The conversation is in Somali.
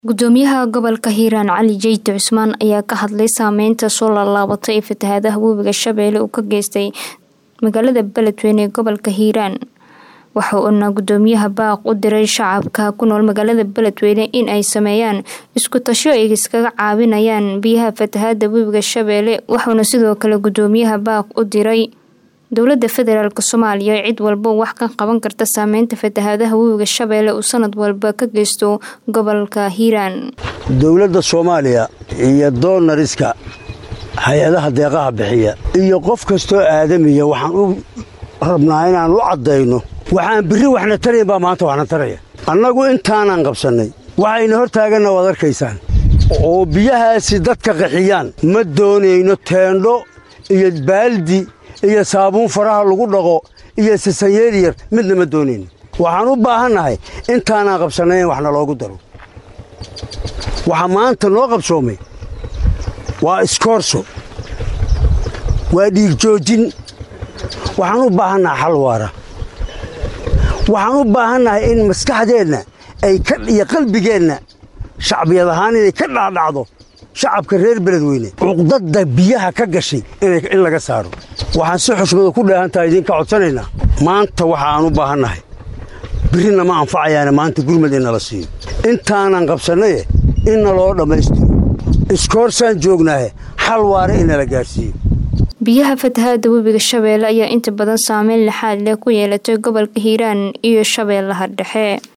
Gudoomiyaha gobolka Hiiraan Cali Jeyte Cusmaan ayaa ka hadlay saameynta soo laabatay ee fatahaadaha webiga Shabeelle uu ka geystay magaalada Beledweyne ee gobolka Hiiraan. Waxa uu gudoomiyaha baaq u diray shacabka ku nool magaalada Beledweyne in ay sameeyaan isku tasho ay iskaga caawinayaan biyaha fatahaada webiga Shabeelle. Waxaana sidoo kale gudoomiyaha baaq u diray dowladda federaalka Soomaaliya cid walba wax ka qaban karta saameynta fatahaadaha webiga Shabeelle uu sanad walba ka geysto gobolka Hiiraan. Dowladda Soomaaliya iyo doonariska hay'adaha deeqaha bixiya iyo qof kasto aadamiya waxaan u rabnaa inaan u cadeyno waxaan biri waxna taray baa maanta waxna taraya annagu intaanan qabsanay waxayna hortaagana wad arkaysaan oo biyahaasi dadka qaxiyaan ma doonayno teendho iyo baaldi iyo saabuun faraha lagu dhaqo iyo sasanyeer yar midna ma doonayno waxaan u baahanahay intaanan qabsanay waxna loogu daro waxa maanta loo qabsoomay waa iskoorso waa dhiig joojin waxaan u baahanahay xal waara waxaan u baahanahay in maskaxdeena ay ka iyo qalbigeena shacbiyad ahaan inay ka dhaadhacdo shacabka reer Beledweyne uqdada biyaha ka gashay in laga saaro waxaan si xushmad ku dheehantaa idinka codsanaynaa maanta waxaan u baahanahay birina ma anfacayaan maanta gurmadina la siiyo intaanan qabsanay in loo dhameystiro iskoorsan joognaa xal waara in la gaarsiiyo. Biyaha fatahaada webiga Shabeelle ayaa inta badan saameyn laxaad leh ku yeelatay gobolka Hiiraan iyo Shabeellaha Dhexe.